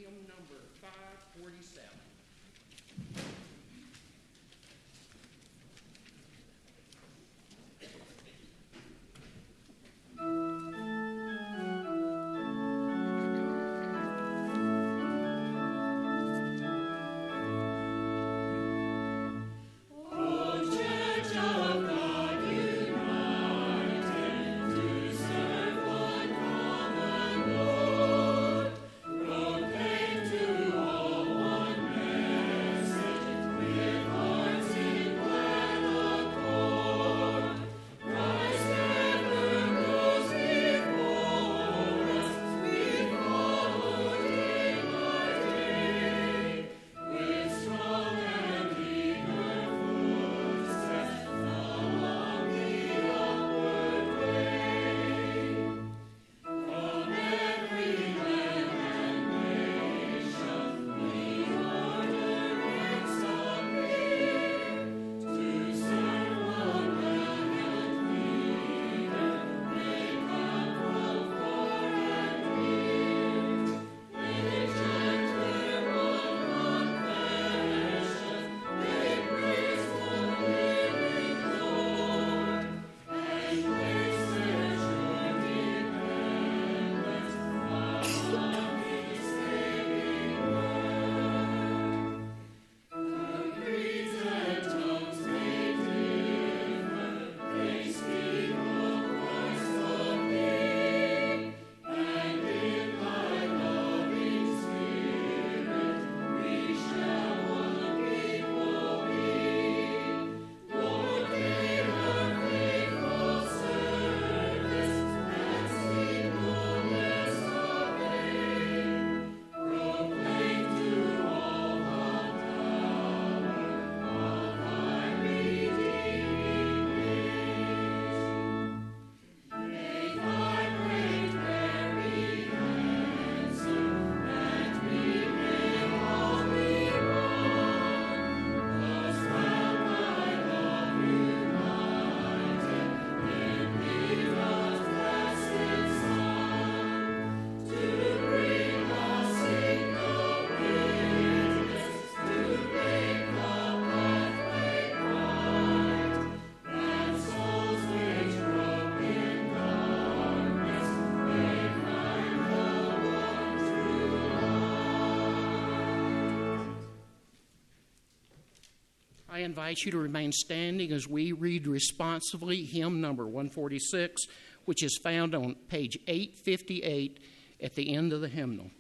hymn number 547. I invite you to remain standing as we read responsively hymn number 146, which is found on page 858 at the end of the hymnal.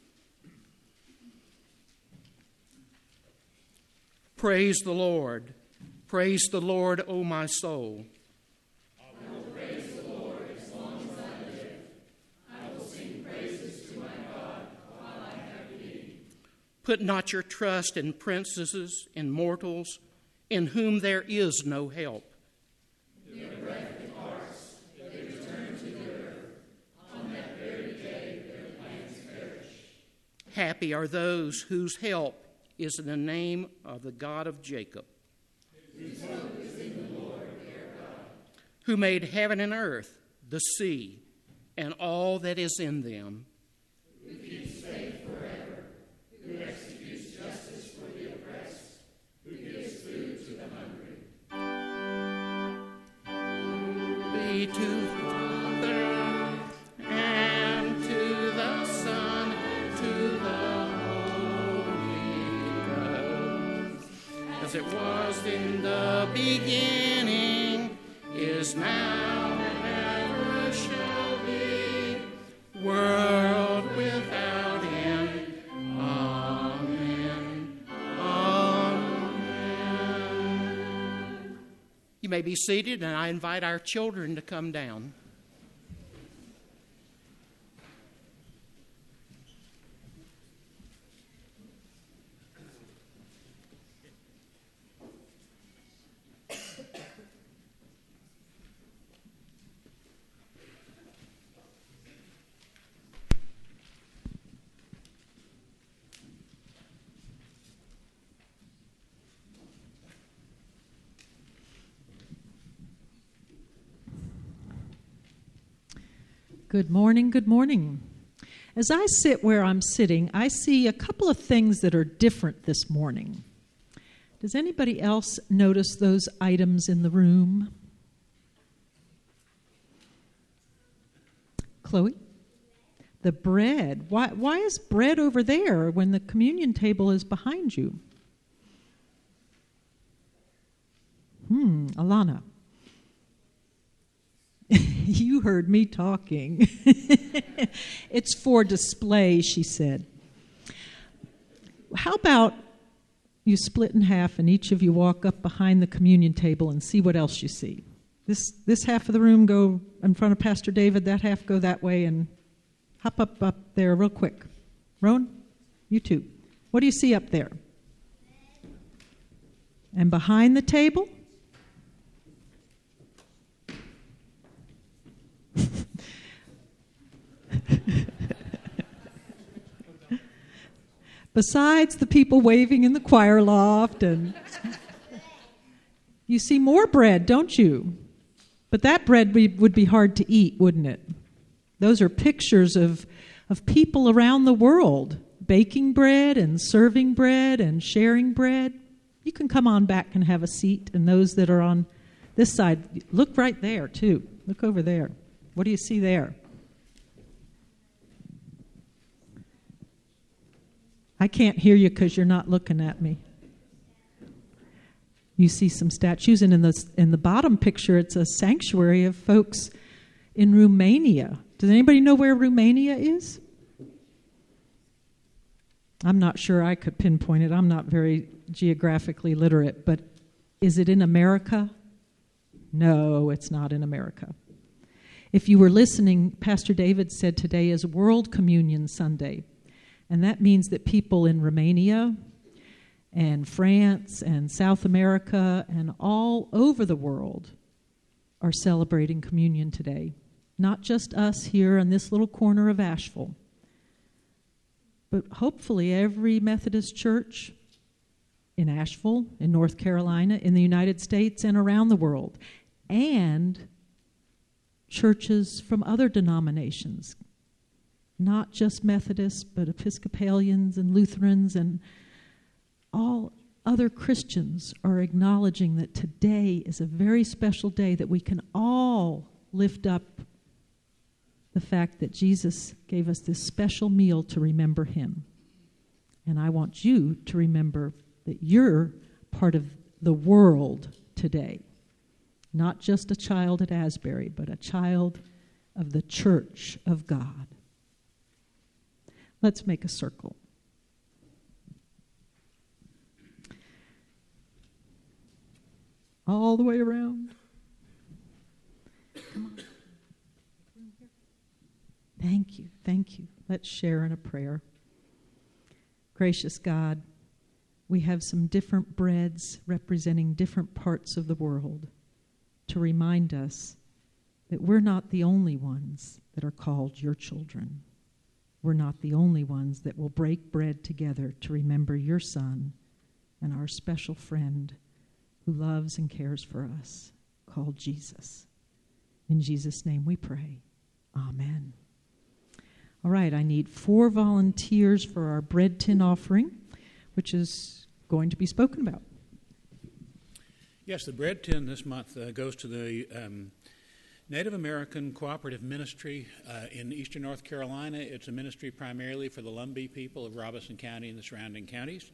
Praise the Lord. Praise the Lord, O my soul. I will praise the Lord as long as I live. I will sing praises to my God while I have being. Put not your trust in princes, in mortals, in whom there is no help. Their breath departs, they return to the earth. On that very day their plans perish. Happy are those whose help is in the name of the God of Jacob, whose hope is in the Lord their God, who made heaven and earth, the sea, and all that is in them, who keeps faith forever, who executes justice for the oppressed, who gives food to the hungry. be to the Father and to the Son, to the Holy Ghost, as it was in the beginning, is now, and ever shall be, world without end. Amen. Amen. You may be seated, and I invite our children to come down. Good morning, good morning. As I sit where I'm sitting, I see a couple of things that are different this morning. Does anybody else notice those items in the room? Chloe? The bread. Why is bread over there when the communion table is behind you? Alana. You heard me talking. It's for display, she said. How about you split in half and each of you walk up behind the communion table and see what else you see? This half of the room go in front of Pastor David, that half go that way, and hop up there real quick. Rowan, you too. What do you see up there? And behind the table? Besides the people waving in the choir loft, and you see more bread, don't you? But that bread would be hard to eat, wouldn't it? Those are pictures of people around the world baking bread and serving bread and sharing bread. You can come on back and have a seat, and those that are on this side, look right there too. Look over there. What do you see there? I can't hear you because you're not looking at me. You see some statues, and in the bottom picture, it's a sanctuary of folks in Romania. Does anybody know where Romania is? I'm not sure I could pinpoint it. I'm not very geographically literate, but is it in America? No, it's not in America. If you were listening, Pastor David said today is World Communion Sunday. And that means that people in Romania and France and South America and all over the world are celebrating communion today. Not just us here in this little corner of Asheville, but hopefully every Methodist church in Asheville, in North Carolina, in the United States, and around the world, and churches from other denominations. Not just Methodists, but Episcopalians and Lutherans and all other Christians are acknowledging that today is a very special day that we can all lift up the fact that Jesus gave us this special meal to remember him. And I want you to remember that you're part of the world today. Not just a child at Asbury, but a child of the Church of God. Let's make a circle. All the way around. Come on. Thank you, thank you. Let's share in a prayer. Gracious God, we have some different breads representing different parts of the world to remind us that we're not the only ones that are called your children. We're not the only ones that will break bread together to remember your Son and our special friend who loves and cares for us, called Jesus. In Jesus' name we pray. Amen. All right, I need 4 volunteers for our bread tin offering, which is going to be spoken about. Yes, the bread tin this month goes to the Native American Cooperative Ministry in eastern North Carolina. It's a ministry primarily for the Lumbee people of Robeson County and the surrounding counties.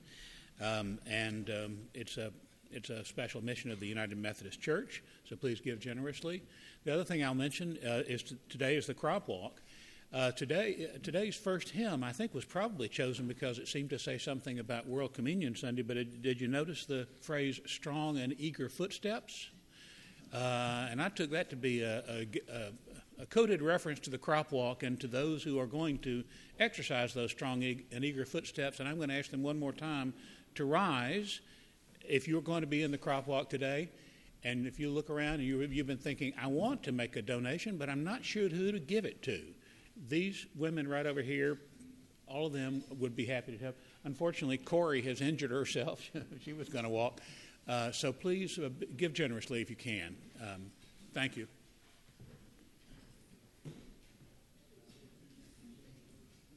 It's a special mission of the United Methodist Church, so please give generously. The other thing I'll mention today is the crop walk. Today's first hymn, I think, was probably chosen because it seemed to say something about World Communion Sunday, but did you notice the phrase, strong and eager footsteps? And I took that to be a coded reference to the crop walk and to those who are going to exercise those strong and eager footsteps. And I'm going to ask them one more time to rise if you're going to be in the crop walk today. And if you look around and you've been thinking, I want to make a donation, but I'm not sure who to give it to. These women right over here, all of them would be happy to help. Unfortunately, Corey has injured herself. She was going to walk. So please give generously if you can. Thank you.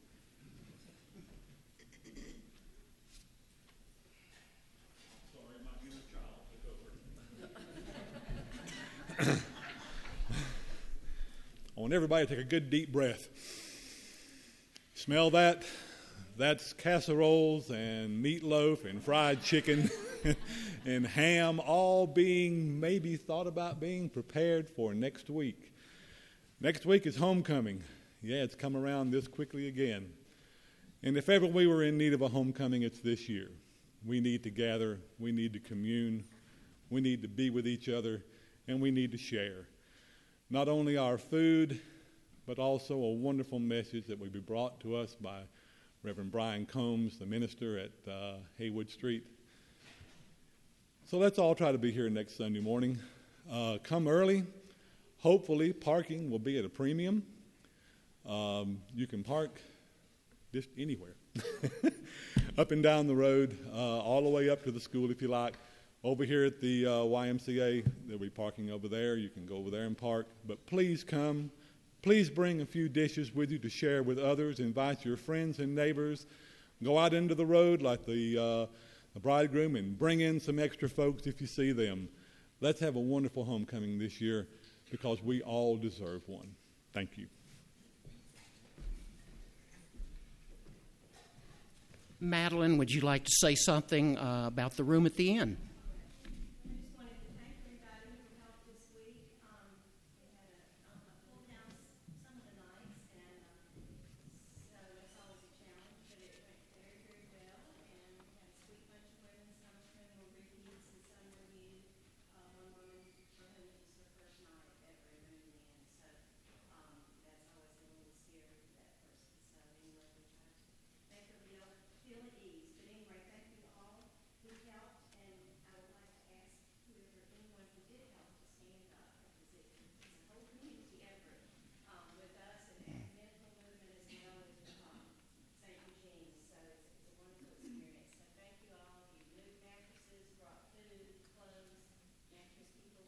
want everybody to take a good deep breath. Smell that? That's casseroles and meatloaf and fried chicken and ham, all being maybe thought about being prepared for next week. Next week is homecoming. Yeah, it's come around this quickly again. And if ever we were in need of a homecoming, it's this year. We need to gather, we need to commune, we need to be with each other, and we need to share. Not only our food, but also a wonderful message that will be brought to us by Reverend Brian Combs, the minister at Haywood Street. So let's all try to be here next Sunday morning. Come early. Hopefully, parking will be at a premium. You can park just anywhere. Up and down the road, all the way up to the school if you like. Over here at the YMCA, there'll be parking over there. You can go over there and park. But please come. Please bring a few dishes with you to share with others. Invite your friends and neighbors. Go out into the road like the bridegroom and bring in some extra folks if you see them. Let's have a wonderful homecoming this year because we all deserve one. Thank you. Madeline, would you like to say something about the room at the inn? I just wanted to thank everybody for help this week. We had a full house some of the nights, and so it's always a challenge, but it went very, very well. And we had a sweet bunch of women. Some of them were repeats, and some were new. One woman for whom it was her first night ever in moving in, so that's always a little scary for that person. So anyway, we try to make her feel at ease. But anyway, thank you to all who helped, and I would like to ask anyone who did help to stand up, because it's a whole community effort with us and the medical movement as well as St. Eugene. So it's a wonderful experience. So thank you all. You moved mattresses, brought food, clothes, mattress people,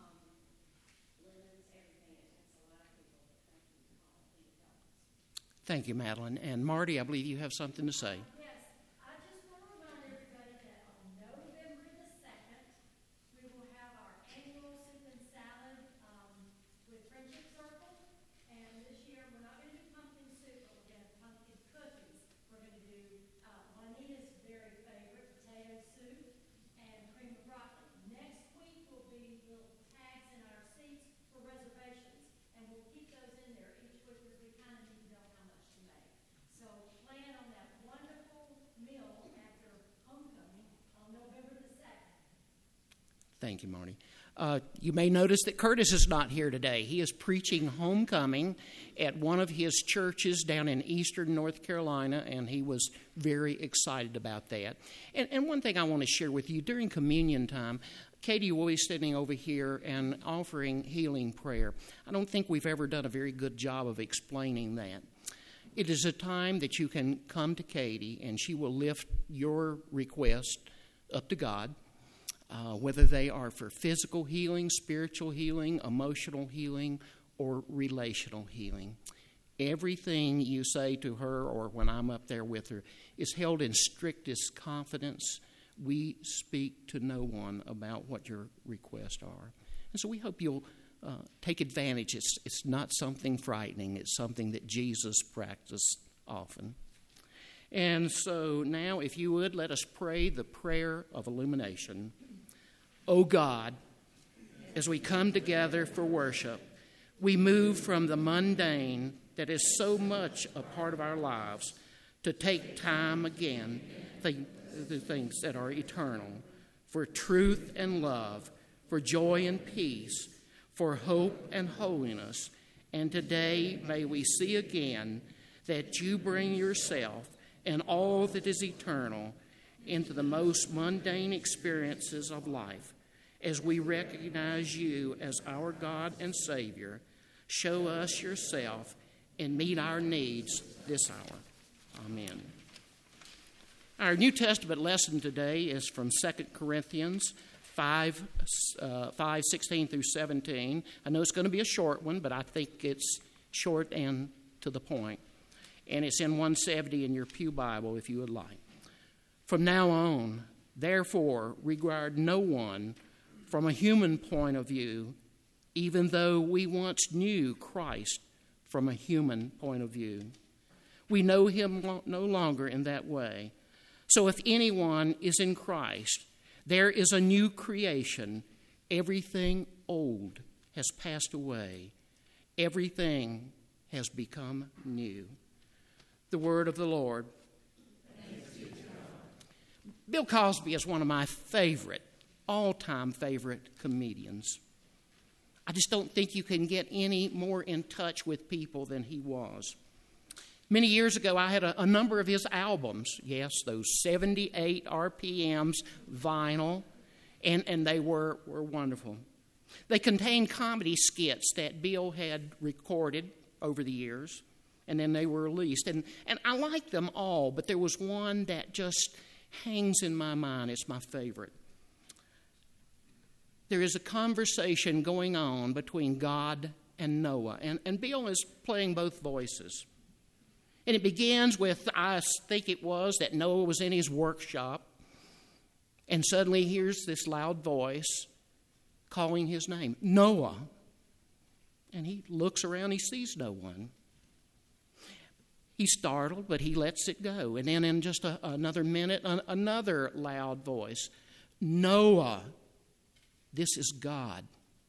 linens, everything. It takes a lot of people. But thank you all for your help. Thank you, Madeline. And Marty, I believe you have something to say. Yes, I just want to remind everybody that on November the 2nd, we will have our annual soup and salad with Friendship Circle. And this year, we're not going to do pumpkin soup, but we're going to have pumpkin cookies. We're going to do Juanita's very favorite, potato soup and cream of broccoli. Next week will be little tags in our seats for reservations. And we'll keep those in there each week because we kind of need to know how much to make. So plan on that wonderful meal after homecoming on November the 2nd. Thank you, Marty. You may notice that Curtis is not here today. He is preaching homecoming at one of his churches down in eastern North Carolina, and he was very excited about that. And one thing I want to share with you, during communion time, Katie will be sitting over here and offering healing prayer. I don't think we've ever done a very good job of explaining that. It is a time that you can come to Katie, and she will lift your request up to God, whether they are for physical healing, spiritual healing, emotional healing, or relational healing. Everything you say to her or when I'm up there with her is held in strictest confidence. We speak to no one about what your requests are. And so we hope you'll take advantage. It's not something frightening. It's something that Jesus practiced often. And so now, if you would, let us pray the prayer of illumination. O God, as we come together for worship, we move from the mundane that is so much a part of our lives to take time again, the things that are eternal, for truth and love, for joy and peace, for hope and holiness. And today may we see again that you bring yourself and all that is eternal into the most mundane experiences of life. As we recognize you as our God and Savior, show us yourself and meet our needs this hour. Amen. Our New Testament lesson today is from 2 Corinthians 5:16 through 17. I know it's going to be a short one, but I think it's short and to the point. And it's in 170 in your pew Bible, if you would like. From now on, therefore, regard no one from a human point of view, even though we once knew Christ from a human point of view. We know him no longer in that way. So if anyone is in Christ, there is a new creation. Everything old has passed away. Everything has become new. The word of the Lord. Bill Cosby is one of my all-time favorite comedians. I just don't think you can get any more in touch with people than he was. Many years ago, I had a number of his albums. Yes, those 78 RPMs vinyl, and they were wonderful. They contained comedy skits that Bill had recorded over the years, and then they were released. And I liked them all, but there was one that just hangs in my mind. It's my favorite. There is a conversation going on between God and Noah, and Bill is playing both voices. And it begins with, I think it was, that Noah was in his workshop, and suddenly he hears this loud voice calling his name, Noah. And he looks around, he sees no one. He's startled, but he lets it go. And then in just another minute, another loud voice, Noah, this is God.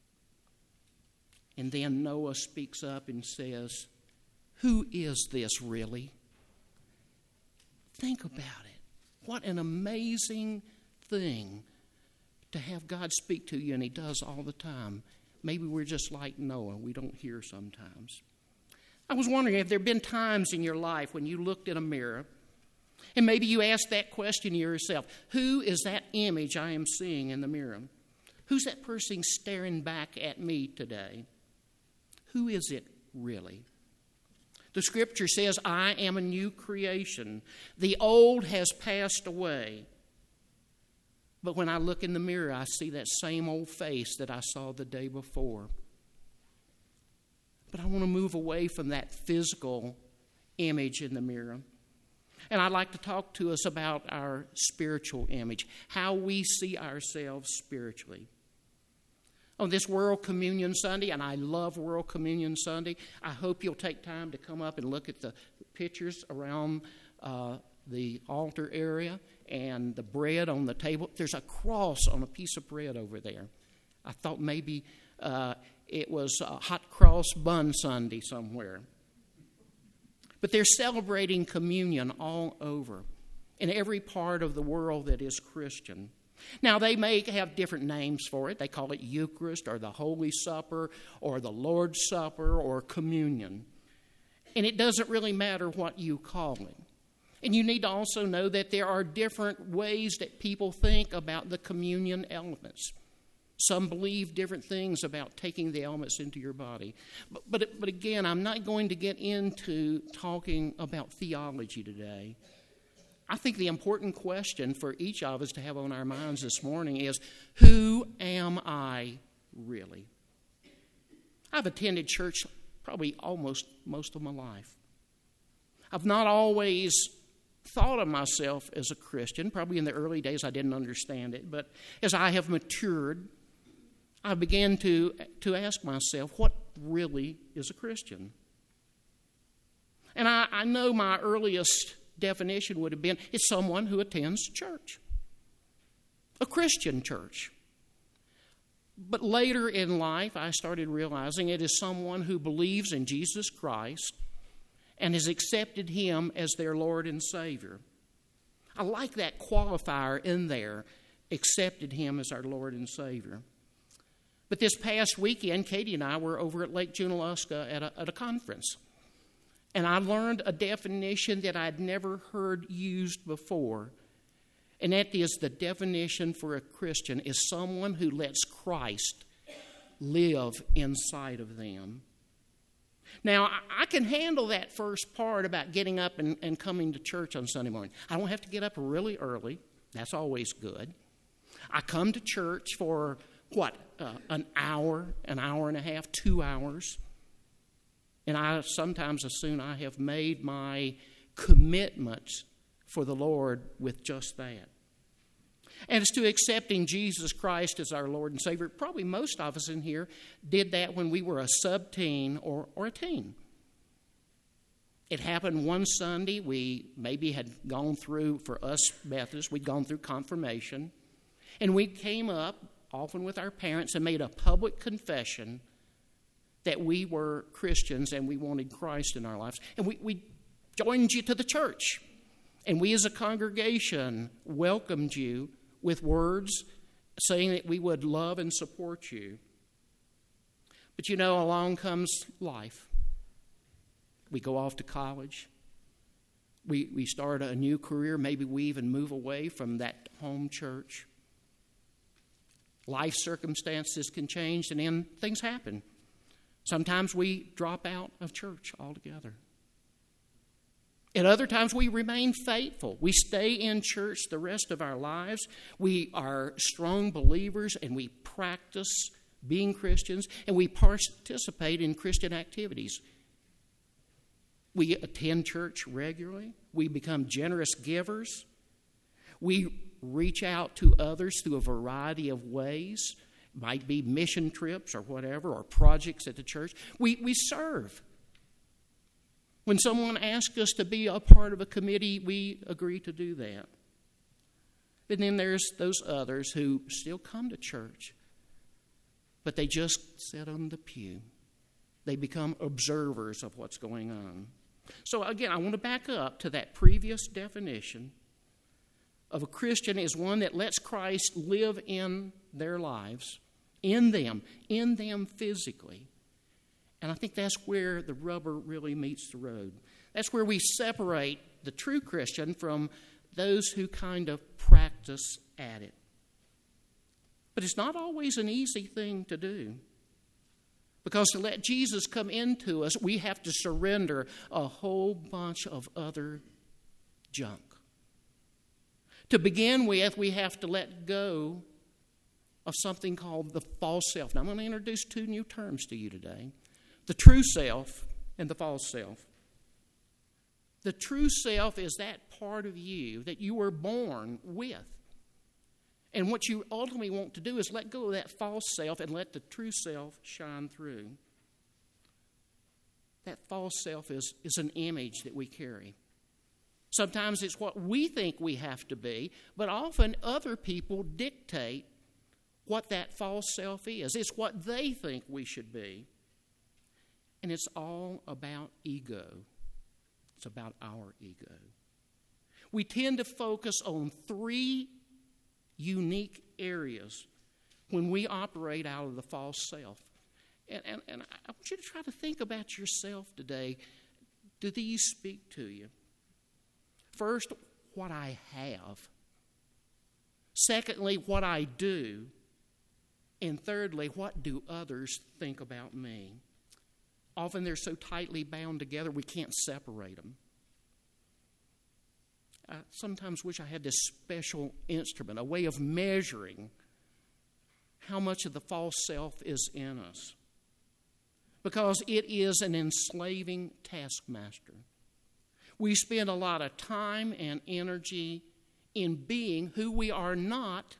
And then Noah speaks up and says, who is this really? Think about it. What an amazing thing to have God speak to you, and he does all the time. Maybe we're just like Noah. We don't hear sometimes. I was wondering, have there been times in your life when you looked in a mirror and maybe you asked that question to yourself, who is that image I am seeing in the mirror? Who's that person staring back at me today? Who is it really? The scripture says, I am a new creation. The old has passed away. But when I look in the mirror, I see that same old face that I saw the day before. But I want to move away from that physical image in the mirror. And I'd like to talk to us about our spiritual image, how we see ourselves spiritually. On this World Communion Sunday, and I love World Communion Sunday, I hope you'll take time to come up and look at the pictures around the altar area and the bread on the table. There's a cross on a piece of bread over there. I thought maybe it was a hot cross bun Sunday somewhere. But they're celebrating communion all over in every part of the world that is Christian. Now, they may have different names for it. They call it Eucharist or the Holy Supper or the Lord's Supper or communion. And it doesn't really matter what you call it. And you need to also know that there are different ways that people think about the communion elements. Some believe different things about taking the elements into your body. But again, I'm not going to get into talking about theology today. I think the important question for each of us to have on our minds this morning is, who am I really? I've attended church probably almost most of my life. I've not always thought of myself as a Christian. Probably in the early days I didn't understand it. But as I have matured, I began to ask myself, what really is a Christian? And I know my earliest definition would have been, it's someone who attends church, a Christian church. But later in life, I started realizing it is someone who believes in Jesus Christ and has accepted him as their Lord and Savior. I like that qualifier in there, accepted him as our Lord and Savior. But this past weekend, Katie and I were over at Lake Junaluska at a conference. And I learned a definition that I'd never heard used before. And that is, the definition for a Christian is someone who lets Christ live inside of them. Now, I can handle that first part about getting up and coming to church on Sunday morning. I don't have to get up really early. That's always good. I come to church for, an hour and a half, 2 hours. And I sometimes assume I have made my commitments for the Lord with just that. And as to accepting Jesus Christ as our Lord and Savior, probably most of us in here did that when we were a sub-teen or a teen. It happened one Sunday. We maybe had gone through, for us Methodists, we'd gone through confirmation. And we came up, often with our parents, and made a public confession that we were Christians and we wanted Christ in our lives. And we joined you to the church. And we as a congregation welcomed you with words saying that we would love and support you. But along comes life. We go off to college. We start a new career. Maybe we even move away from that home church. Life circumstances can change, and then things happen. Sometimes we drop out of church altogether. At other times, we remain faithful. We stay in church the rest of our lives. We are strong believers, and we practice being Christians, and we participate in Christian activities. We attend church regularly. We become generous givers. We reach out to others through a variety of ways. It might be mission trips or whatever, or projects at the church. We serve. When someone asks us to be a part of a committee, we agree to do that. And then there's those others who still come to church, but they just sit on the pew. They become observers of what's going on. So again, I want to back up to that previous definition of a Christian is one that lets Christ live in their lives, in them physically. And I think that's where the rubber really meets the road. That's where we separate the true Christian from those who kind of practice at it. But it's not always an easy thing to do. Because to let Jesus come into us, we have to surrender a whole bunch of other junk. To begin with, we have to let go of something called the false self. Now, I'm going to introduce two new terms to you today. The true self and the false self. The true self is that part of you that you were born with. And what you ultimately want to do is let go of that false self and let the true self shine through. That false self is an image that we carry. Sometimes it's what we think we have to be, but often other people dictate what that false self is. It's what they think we should be. And it's all about ego. It's about our ego. We tend to focus on three unique areas when we operate out of the false self. And I want you to try to think about yourself today. Do these speak to you? First, what I have. Secondly, what I do. And thirdly, what do others think about me? Often they're so tightly bound together we can't separate them. I sometimes wish I had this special instrument, a way of measuring how much of the false self is in us. Because it is an enslaving taskmaster. We spend a lot of time and energy in being who we are not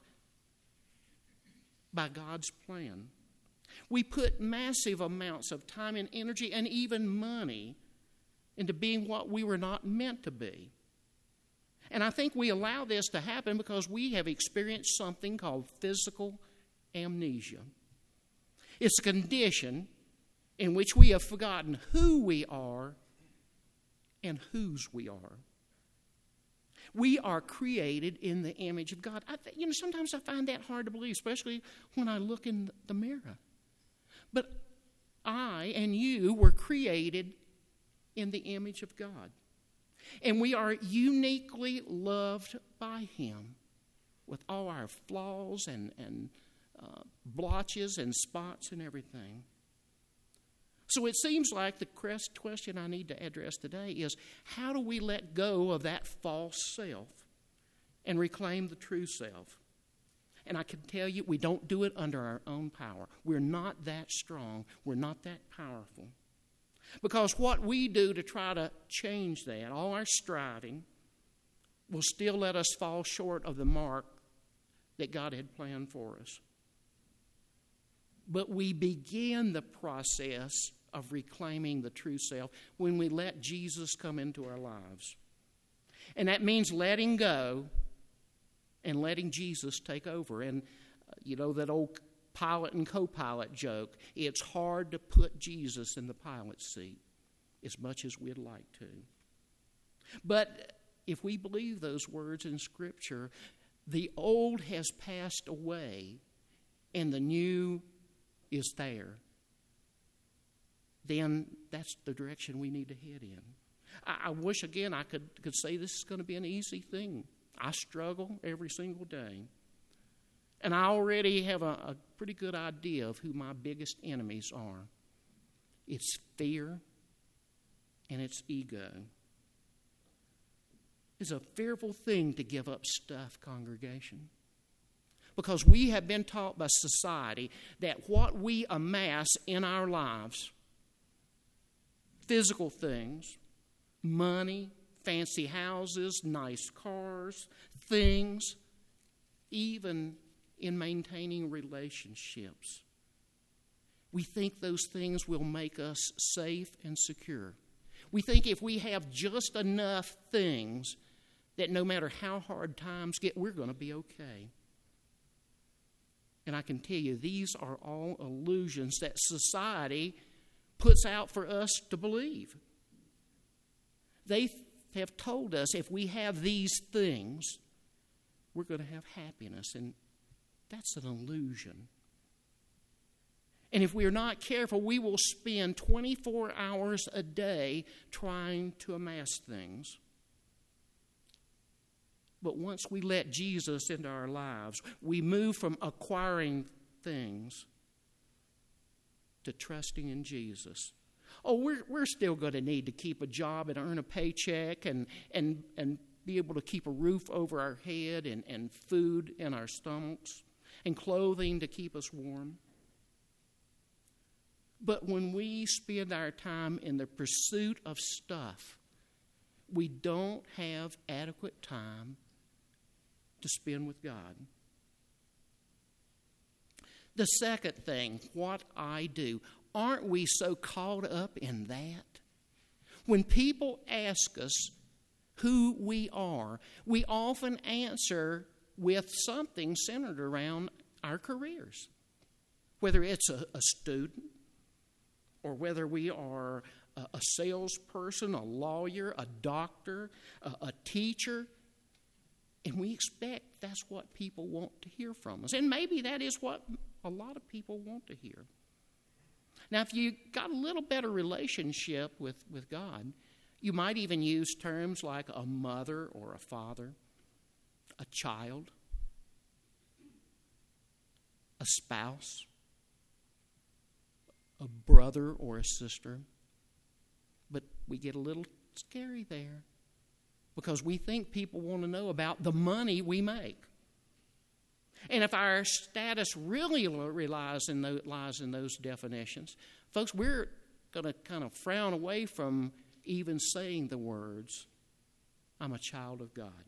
by God's plan. We put massive amounts of time and energy and even money into being what we were not meant to be. And I think we allow this to happen because we have experienced something called physical amnesia. It's a condition in which we have forgotten who we are and whose we are. We are created in the image of God. Sometimes I find that hard to believe, especially when I look in the mirror. But I and you were created in the image of God. And we are uniquely loved by Him with all our flaws and blotches and spots and everything. So it seems like the question I need to address today is, how do we let go of that false self and reclaim the true self? And I can tell you, we don't do it under our own power. We're not that strong. We're not that powerful. Because what we do to try to change that, all our striving, will still let us fall short of the mark that God had planned for us. But we begin the process of reclaiming the true self when we let Jesus come into our lives. And that means letting go and letting Jesus take over. And you know that old pilot and co-pilot joke, it's hard to put Jesus in the pilot's seat as much as we'd like to. But if we believe those words in Scripture, the old has passed away and the new is there. Then that's the direction we need to head in. I wish, again, I could say this is going to be an easy thing. I struggle every single day. And I already have a pretty good idea of who my biggest enemies are. It's fear and it's ego. It's a fearful thing to give up stuff, congregation. Because we have been taught by society that what we amass in our lives, physical things, money, fancy houses, nice cars, things, even in maintaining relationships, we think those things will make us safe and secure. We think if we have just enough things that no matter how hard times get, we're going to be okay. And I can tell you, these are all illusions that society puts out for us to believe. They have told us if we have these things, we're going to have happiness. And that's an illusion. And if we're not careful, we will spend 24 hours a day trying to amass things. But once we let Jesus into our lives, we move from acquiring things to trusting in Jesus. Oh, we're still going to need to keep a job and earn a paycheck and be able to keep a roof over our head and food in our stomachs and clothing to keep us warm. But when we spend our time in the pursuit of stuff, we don't have adequate time to spend with God. The second thing, what I do. Aren't we so caught up in that? When people ask us who we are, we often answer with something centered around our careers. Whether it's a student, or whether we are a salesperson, a lawyer, a doctor, a teacher, and we expect that's what people want to hear from us. And maybe that is what a lot of people want to hear. Now, if you got a little better relationship with God, you might even use terms like a mother or a father, a child, a spouse, a brother or a sister. But we get a little scary there because we think people want to know about the money we make. And if our status really lies in those definitions, folks, we're going to kind of frown away from even saying the words, I'm a child of God.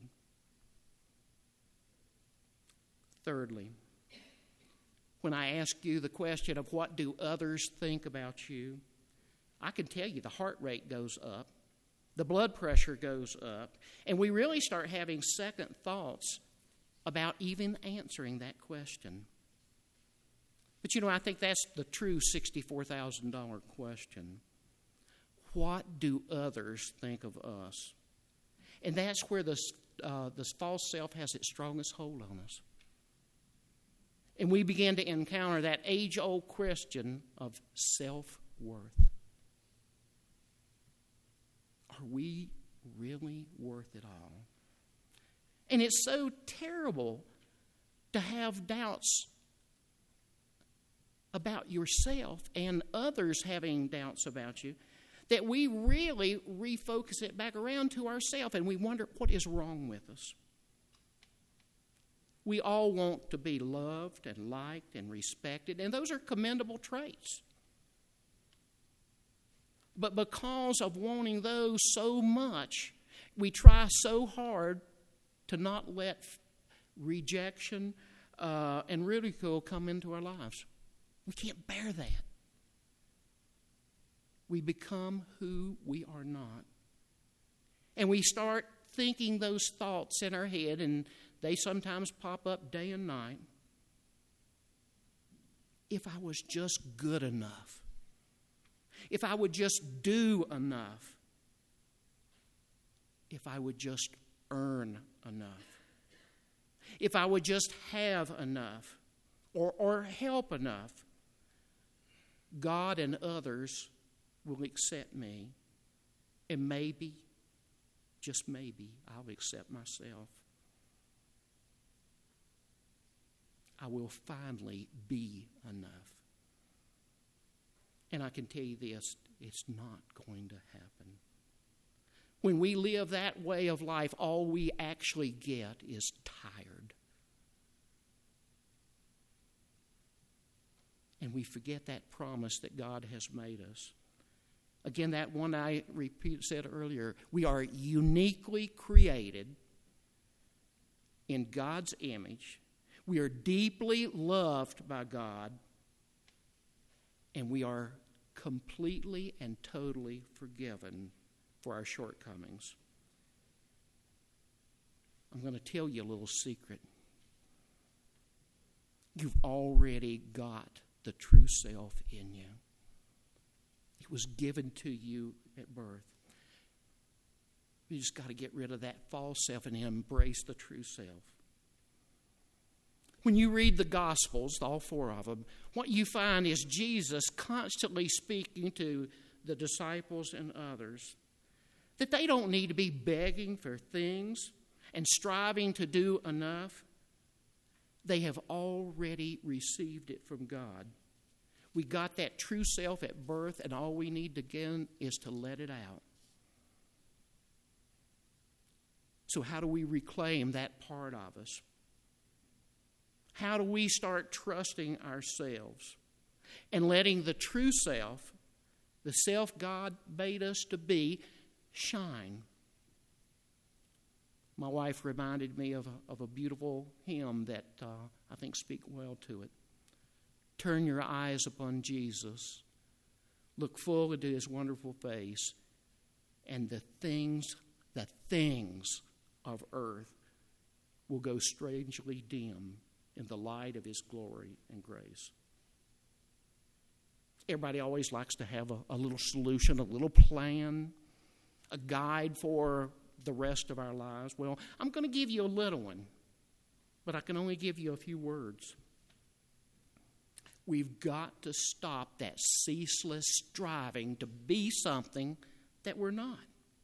Thirdly, when I ask you the question of what do others think about you, I can tell you the heart rate goes up, the blood pressure goes up, and we really start having second thoughts about even answering that question. But I think that's the true $64,000 question. What do others think of us? And that's where this false self has its strongest hold on us. And we begin to encounter that age-old question of self-worth. Are we really worth it all? And it's so terrible to have doubts about yourself and others having doubts about you that we really refocus it back around to ourselves and we wonder what is wrong with us. We all want to be loved and liked and respected, and those are commendable traits. But because of wanting those so much, we try so hard to not let rejection and ridicule come into our lives. We can't bear that. we become who we are not. And we start thinking those thoughts in our head, and they sometimes pop up day and night. If I was just good enough, if I would just do enough, if I would just earn enough, if I would just have enough or help enough, God and others will accept me. And maybe, just maybe, I'll accept myself. I will finally be enough. And I can tell you this, it's not going to happen. When we live that way of life, all we actually get is tired. And we forget that promise that God has made us. Again, that one I said earlier, we are uniquely created in God's image. We are deeply loved by God, and we are completely and totally forgiven for our shortcomings. I'm going to tell you a little secret. You've already got the true self in you. It was given to you at birth. You just got to get rid of that false self and embrace the true self. When you read the Gospels, all four of them, what you find is Jesus constantly speaking to the disciples and others that they don't need to be begging for things and striving to do enough. They have already received it from God. We got that true self at birth, and all we need again is to let it out. So how do we reclaim that part of us? How do we start trusting ourselves and letting the true self, the self God made us to be, shine? My wife reminded me of a beautiful hymn that I think speaks well to it. Turn your eyes upon Jesus. Look full into his wonderful face, and the things of earth will go strangely dim in the light of his glory and grace. Everybody always likes to have a little solution, a little plan, a guide for the rest of our lives. Well, I'm going to give you a little one, but I can only give you a few words. We've got to stop that ceaseless striving to be something that we're not.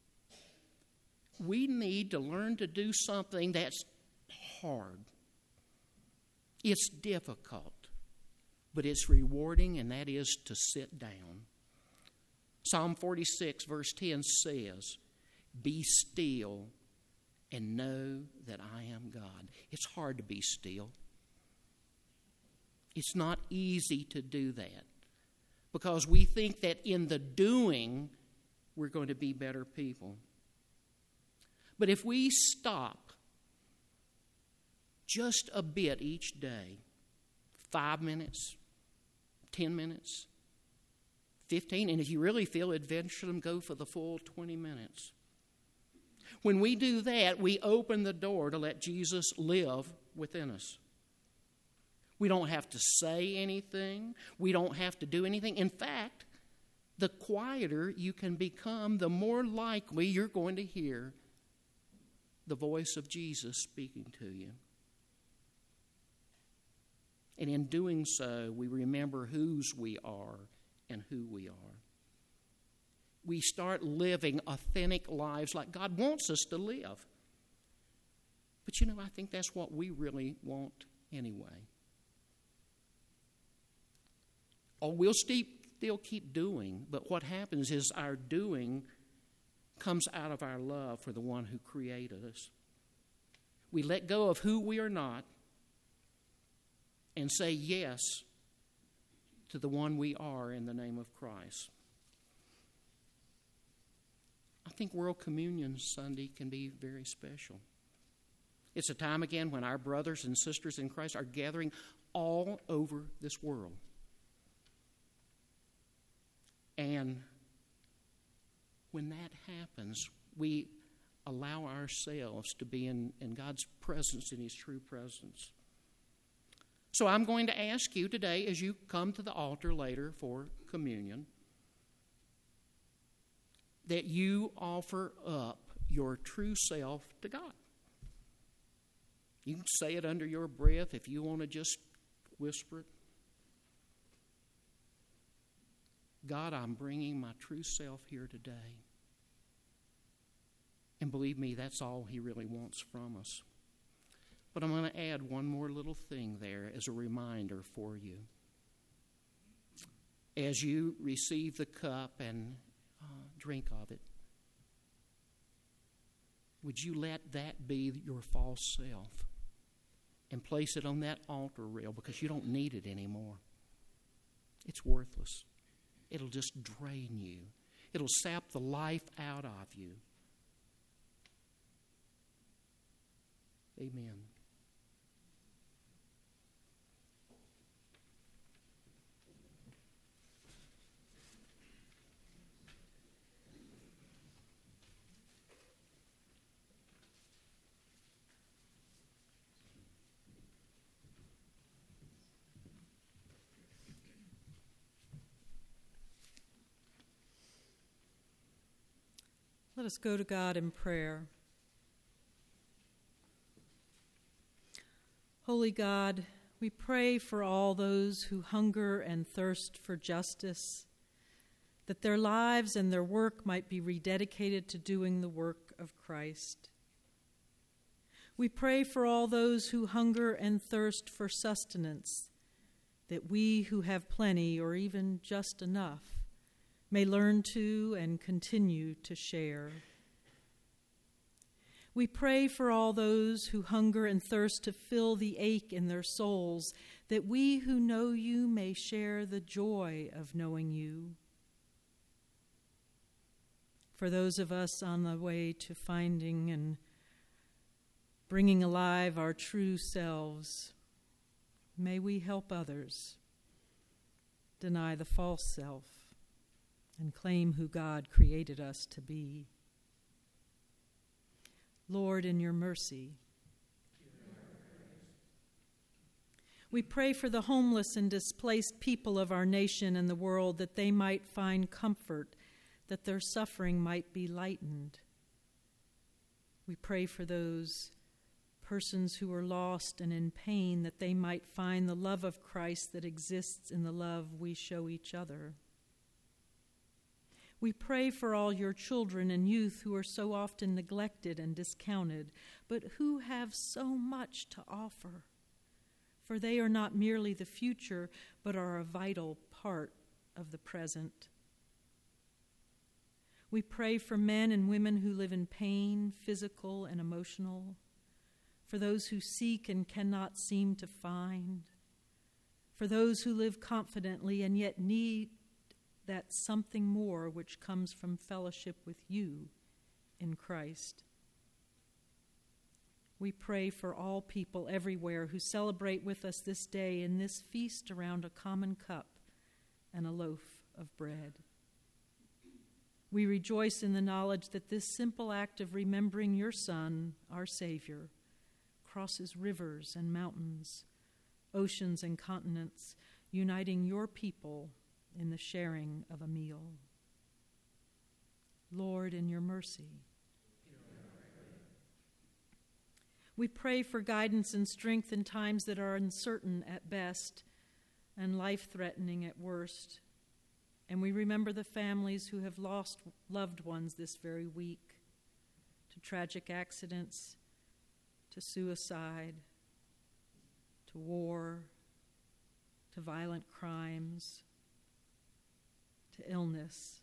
We need to learn to do something that's hard. It's difficult, but it's rewarding, and that is to sit down. Psalm 46, verse 10 says, "Be still and know that I am God." It's hard to be still. It's not easy to do that because we think that in the doing, we're going to be better people. But if we stop just a bit each day, 5 minutes, 10 minutes, 15, and if you really feel adventuresome, go for the full 20 minutes. When we do that, we open the door to let Jesus live within us. We don't have to say anything. We don't have to do anything. In fact, the quieter you can become, the more likely you're going to hear the voice of Jesus speaking to you. And in doing so, we remember whose we are and who we are. We start living authentic lives like God wants us to live. But I think that's what we really want anyway. Oh, we'll still keep doing, but what happens is our doing comes out of our love for the one who created us. We let go of who we are not and say yes to the one we are in the name of Christ. I think World Communion Sunday can be very special. It's a time again when our brothers and sisters in Christ are gathering all over this world. And when that happens, we allow ourselves to be in God's presence, in His true presence. So I'm going to ask you today, as you come to the altar later for communion, that you offer up your true self to God. You can say it under your breath if you want to just whisper it. God, I'm bringing my true self here today. And believe me, that's all He really wants from us. But I'm going to add one more little thing there as a reminder for you. As you receive the cup and drink of it, would you let that be your false self and place it on that altar rail, because you don't need it anymore. It's worthless. It'll just drain you. It'll sap the life out of you. Amen. Let us go to God in prayer. Holy God, we pray for all those who hunger and thirst for justice, that their lives and their work might be rededicated to doing the work of Christ. We pray for all those who hunger and thirst for sustenance, that we who have plenty or even just enough may learn to and continue to share. We pray for all those who hunger and thirst to fill the ache in their souls, that we who know you may share the joy of knowing you. For those of us on the way to finding and bringing alive our true selves, may we help others deny the false self and claim who God created us to be. Lord, in your mercy, we pray for the homeless and displaced people of our nation and the world, that they might find comfort, that their suffering might be lightened. We pray for those persons who are lost and in pain, that they might find the love of Christ that exists in the love we show each other. We pray for all your children and youth who are so often neglected and discounted, but who have so much to offer. For they are not merely the future, but are a vital part of the present. We pray for men and women who live in pain, physical and emotional, for those who seek and cannot seem to find, for those who live confidently and yet need that something more which comes from fellowship with you in Christ. We pray for all people everywhere who celebrate with us this day in this feast around a common cup and a loaf of bread. We rejoice in the knowledge that this simple act of remembering your Son, our Savior, crosses rivers and mountains, oceans and continents, uniting your people in the sharing of a meal. Lord, in your mercy, we pray for guidance and strength in times that are uncertain at best and life-threatening at worst. And we remember the families who have lost loved ones this very week to tragic accidents, to suicide, to war, to violent crimes, to illness.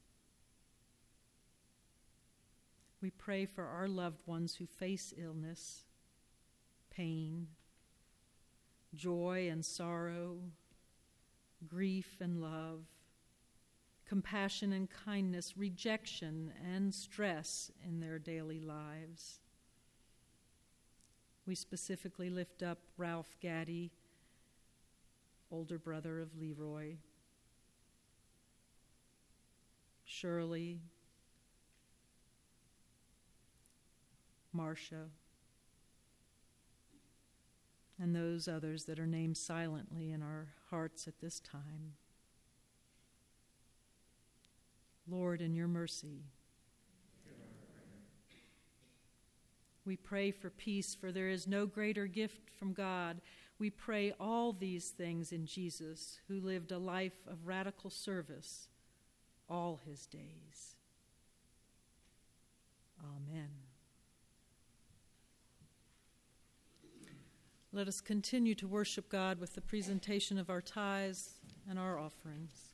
We pray for our loved ones who face illness, pain, joy and sorrow, grief and love, compassion and kindness, rejection and stress in their daily lives. We specifically lift up Ralph Gaddy, older brother of Leroy, Shirley, Marcia, and those others that are named silently in our hearts at this time. Lord, in your mercy, we pray for peace, for there is no greater gift from God. We pray all these things in Jesus, who lived a life of radical service all his days. Amen. Let us continue to worship God with the presentation of our tithes and our offerings.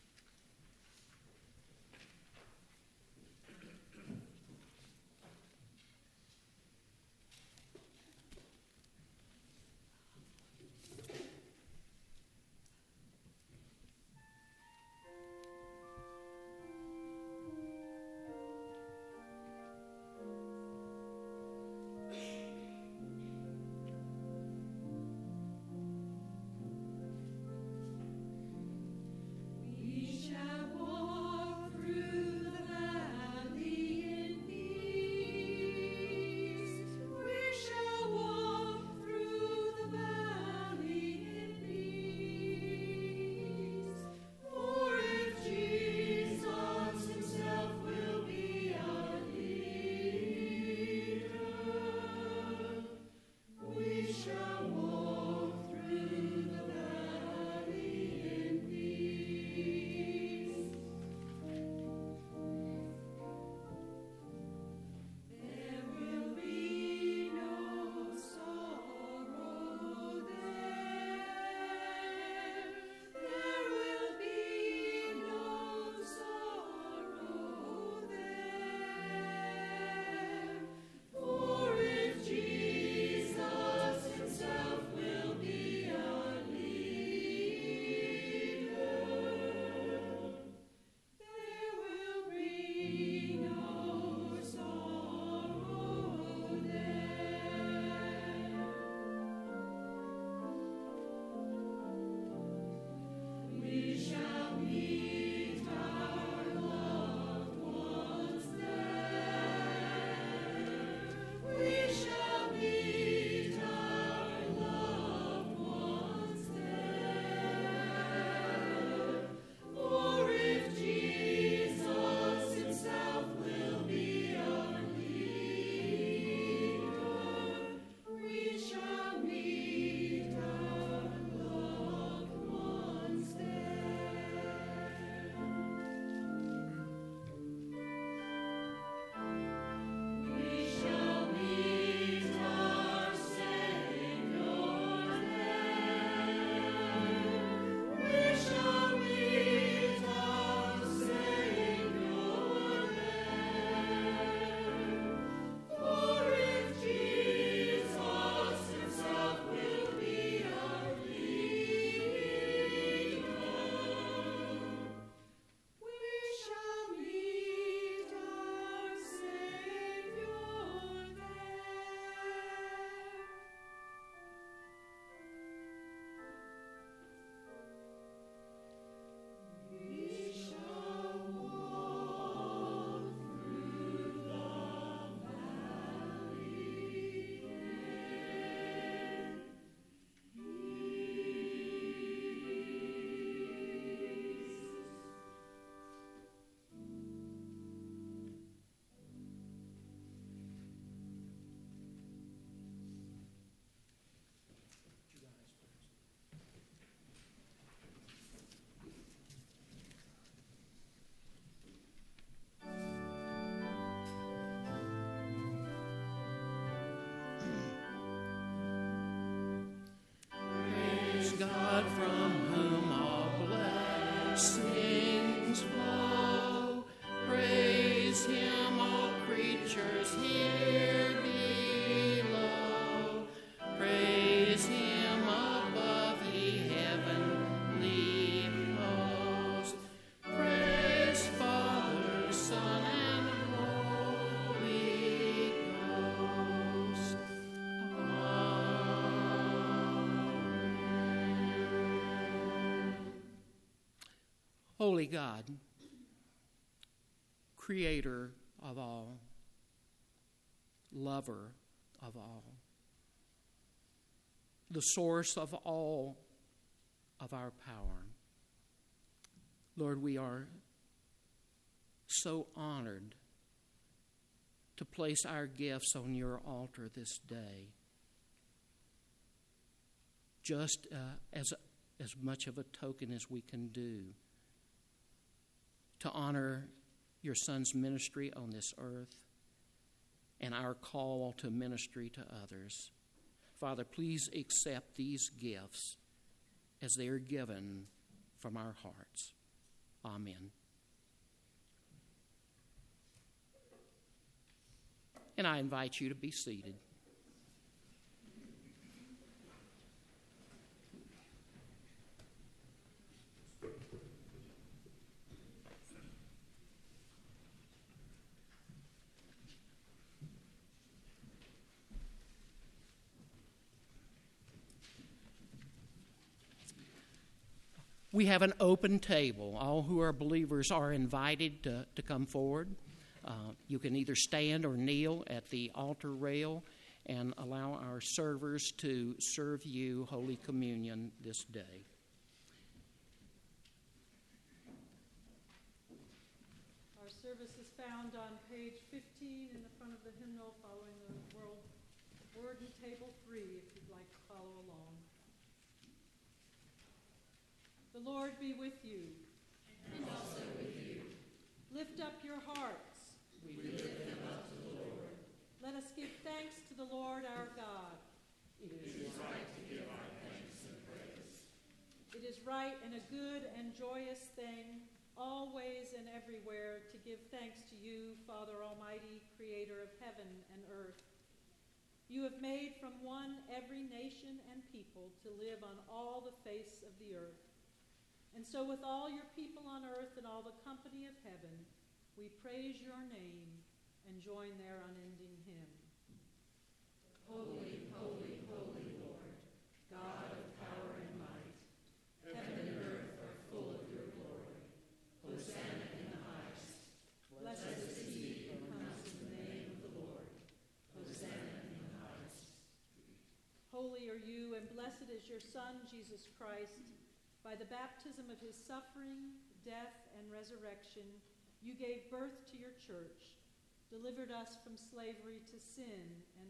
God from whom all blessings flow. Praise him, all creatures here below. Praise him above, ye heavenly hosts. Praise Father, Son, and Holy Ghost. Holy God, creator of all, lover of all, the source of all of our power. Lord, we are so honored to place our gifts on your altar this day, just as much of a token as we can do to honor your Son's ministry on this earth and our call to ministry to others. Father, please accept these gifts as they are given from our hearts. Amen. And I invite you to be seated. We have an open table. All who are believers are invited to come forward. You can either stand or kneel at the altar rail and allow our servers to serve you Holy Communion this day. Our service is found on page 15 in the front of the hymnal, following the word and table 3, if you'd like to follow along. The Lord be with you. And also with you. Lift up your hearts. We lift them up to the Lord. Let us give thanks to the Lord our God. It is right to give our thanks and praise. It is right and a good and joyous thing, always and everywhere, to give thanks to you, Father Almighty, Creator of heaven and earth. You have made from one every nation and people to live on all the face of the earth. And so with all your people on earth and all the company of heaven, we praise your name and join their unending hymn. Holy, holy, holy Lord, God of power and might, heaven and earth are full of your glory. Hosanna in the highest. Blessed is he who comes in the name of the Lord. Hosanna in the highest. Holy are you, and blessed is your Son, Jesus Christ. By the baptism of his suffering, death, and resurrection, you gave birth to your church, delivered us from slavery to sin and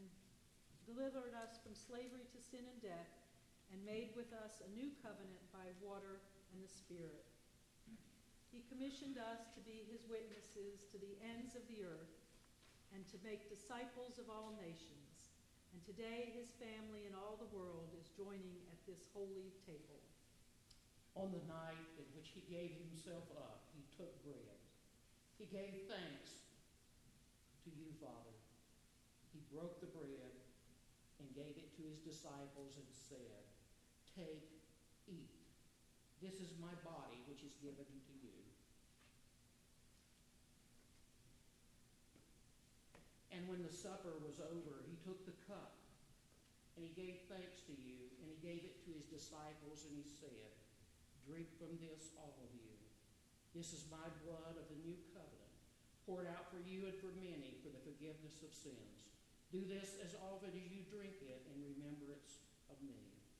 death, and made with us a new covenant by water and the Spirit. He commissioned us to be his witnesses to the ends of the earth and to make disciples of all nations. And today his family in all the world is joining at this holy table. On the night in which he gave himself up, he took bread. He gave thanks to you, Father. He broke the bread and gave it to his disciples and said, "Take, eat. This is my body, which is given to you." And when the supper was over, he took the cup, and he gave thanks to you, and he gave it to his disciples, and he said, "Drink from this, all of you. This is my blood of the new covenant, poured out for you and for many for the forgiveness of sins. Do this as often as you drink it in remembrance of me."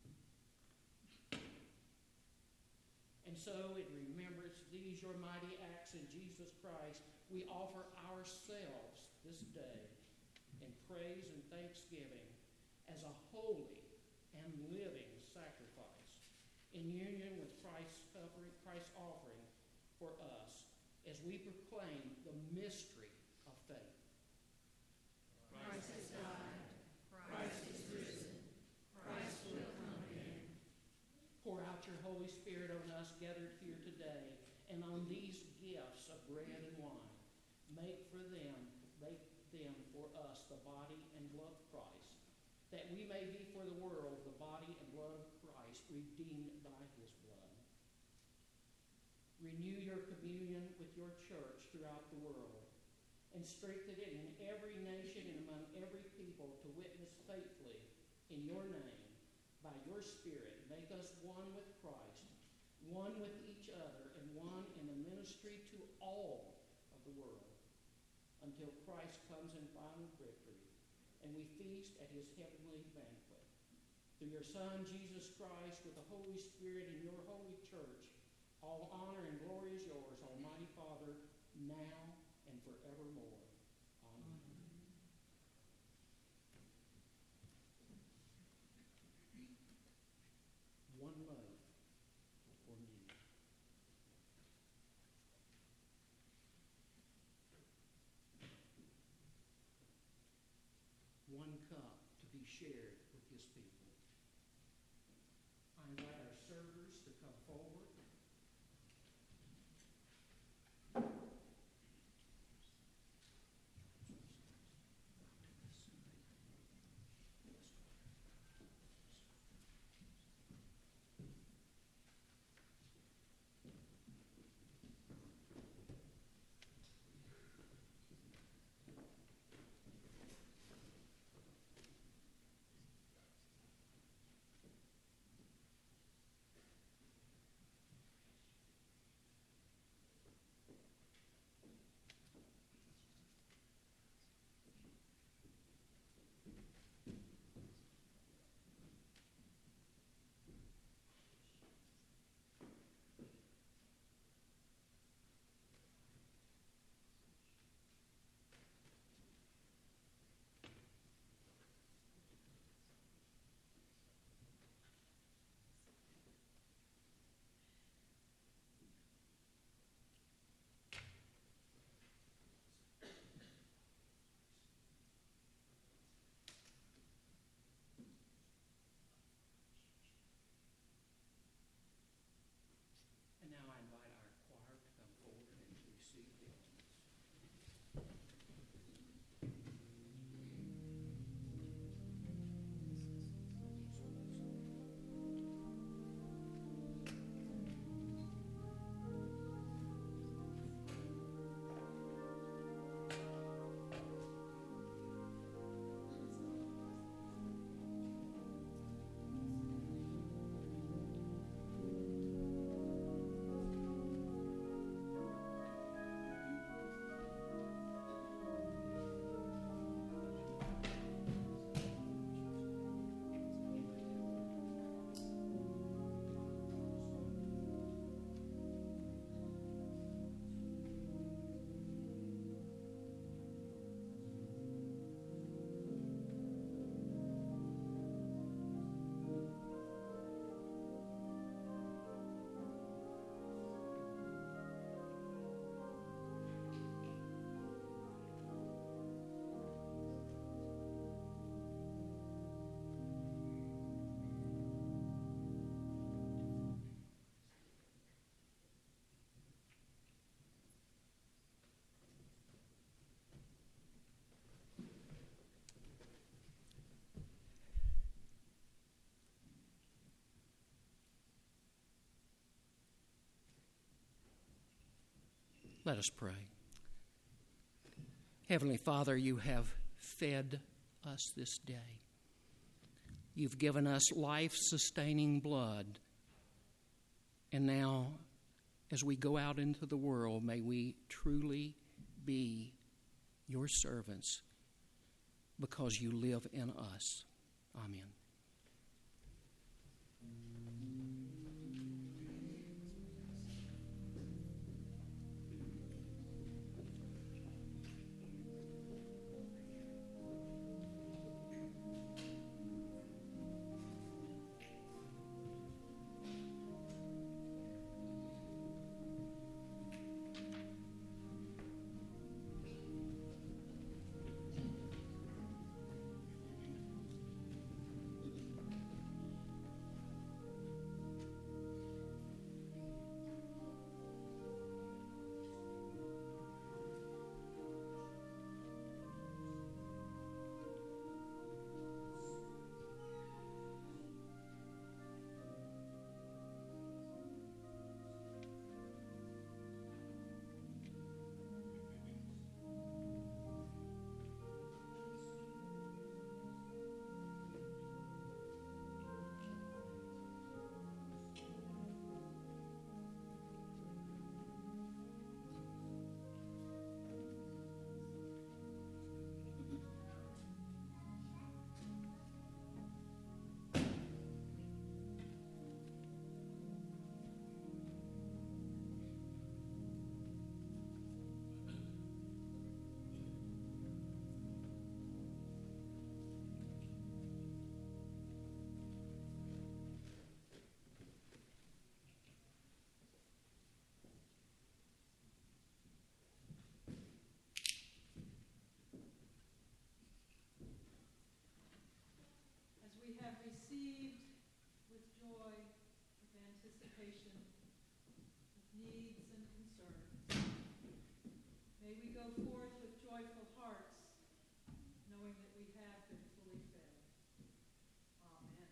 And so, in remembrance of these your mighty acts in Jesus Christ, we offer ourselves this day in praise and thanksgiving as a holy and living sacrifice, in union with Christ's offering for us, as we proclaim the mystery of faith. Christ has died. Christ is risen. Christ will come again. Pour out your Holy Spirit on us gathered here today, and on these gifts of bread and wine. Make them for us the body and blood of Christ, that we may be for the world the body and blood of Christ, redeemed by his blood. Renew your communion with your church throughout the world, and strengthen it in every nation and among every people to witness faithfully in your name. By your Spirit, make us one with Christ, one with each other, and one in the ministry to all of the world, until Christ comes in final victory and we feast at his heavenly banquet. Through your Son, Jesus Christ, with the Holy Spirit in your holy church, all honor and glory is yours, Almighty Father, now and forevermore. Amen. One loaf for me. One cup to be shared with his people. I invite our servers to come forward. And now I invite our choir to come forward and to receive the elements. Let us pray. Heavenly Father, you have fed us this day. You've given us life-sustaining blood. And now, as we go out into the world, may we truly be your servants because you live in us. Amen. received with joy, with anticipation, with needs and concerns. May we go forth with joyful hearts, knowing that we have been fully fed. Amen.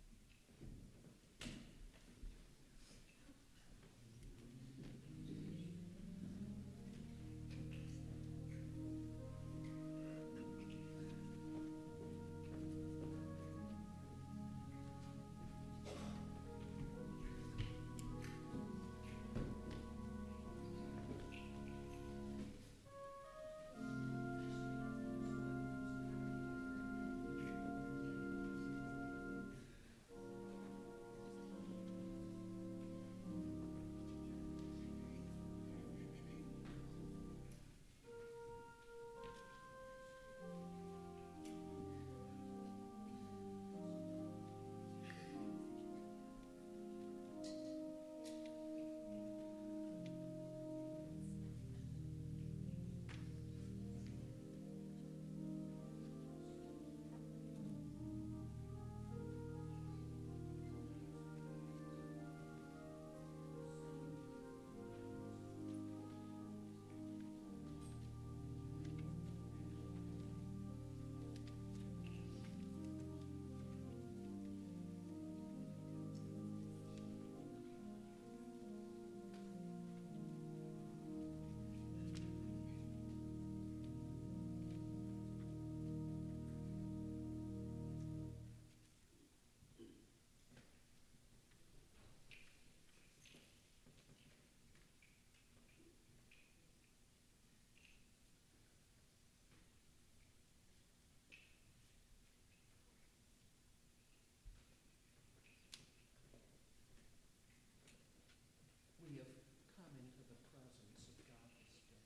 We have come into the presence of God this day.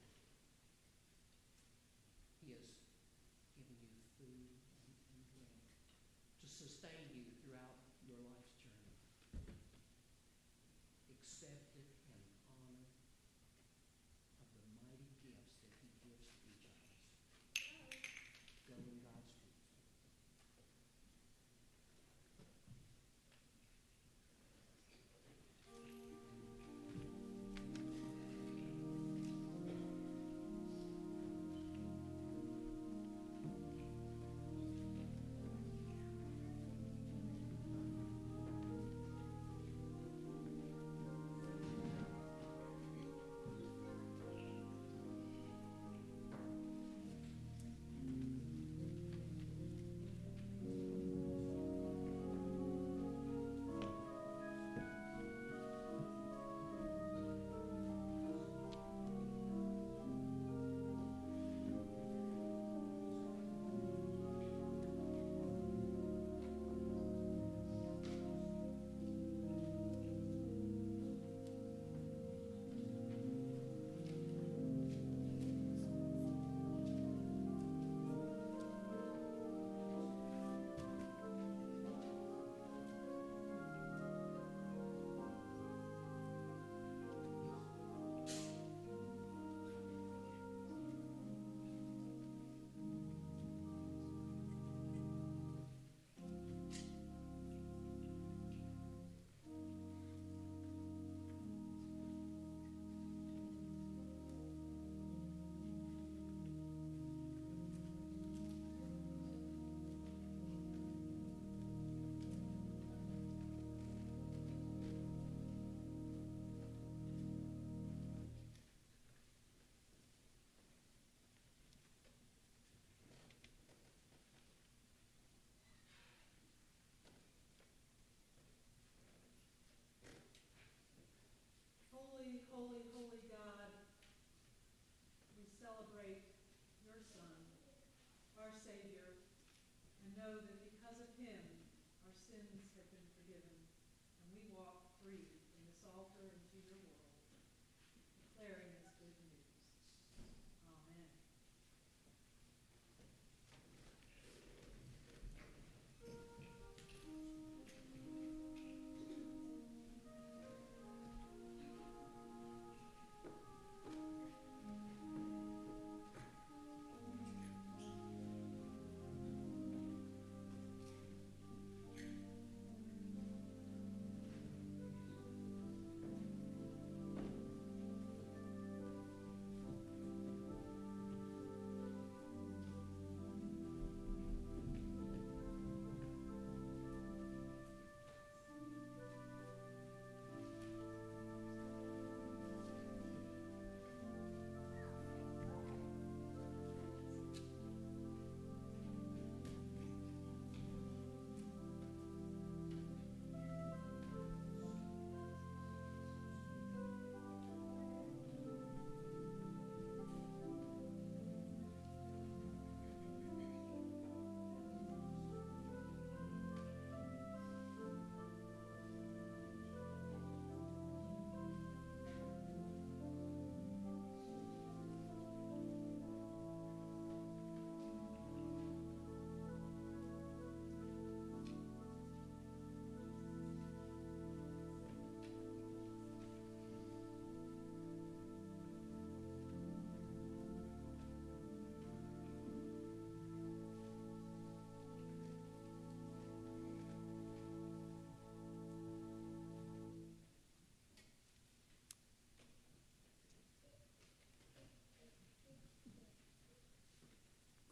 He has given you food and drink to sustain you throughout your life's journey. Accept it in honor of the mighty gifts that He gives to each of us. Go in God's peace. Holy, holy, holy God, we celebrate your Son, our Savior, and know that because of him, our sins have been forgiven, and we walk free from this altar into your world, declaring this good news. Amen.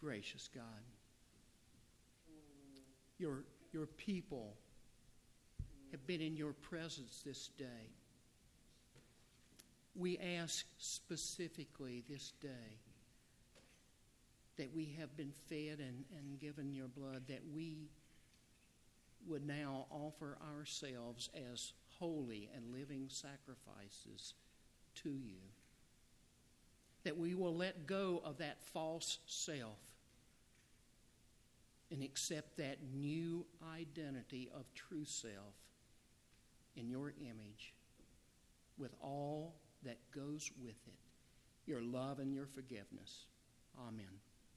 Gracious God, your people have been in your presence this day. We ask specifically this day that we have been fed and given your blood, that we would now offer ourselves as holy and living sacrifices to you. That we will let go of that false self and accept that new identity of true self in your image with all that goes with it, your love and your forgiveness. Amen.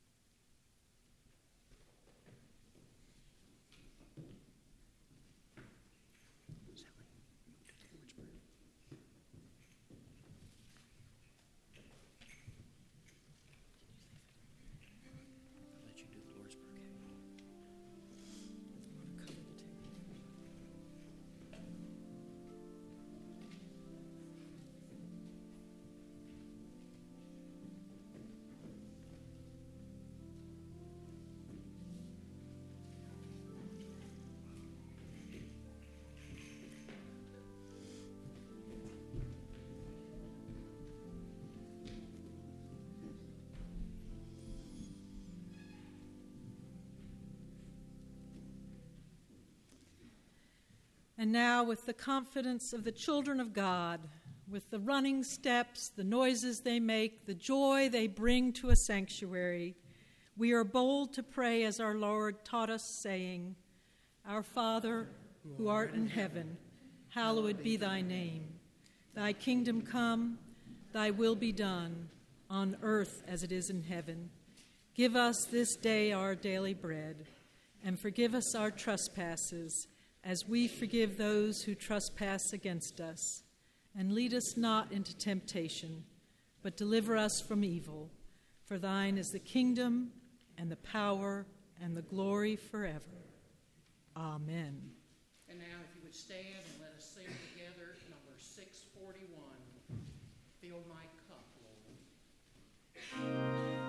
And now, with the confidence of the children of God, with the running steps, the noises they make, the joy they bring to a sanctuary, we are bold to pray as our Lord taught us, saying, Our Father, who art in heaven, hallowed be thy name. Thy kingdom come, thy will be done, on earth as it is in heaven. Give us this day our daily bread, and forgive us our trespasses, as we forgive those who trespass against us. And lead us not into temptation, but deliver us from evil. For thine is the kingdom, and the power, and the glory forever. Amen. And now if you would stand and let us sing together number 641, Fill My Cup, Lord.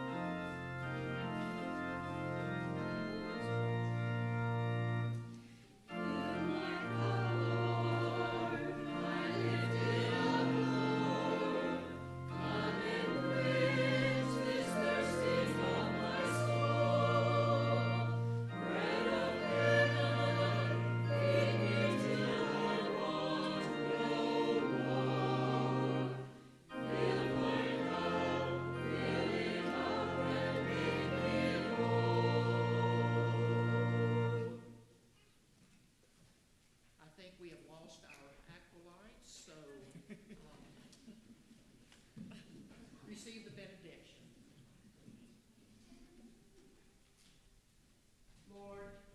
We have lost our acolytes, so receive the benediction. Lord,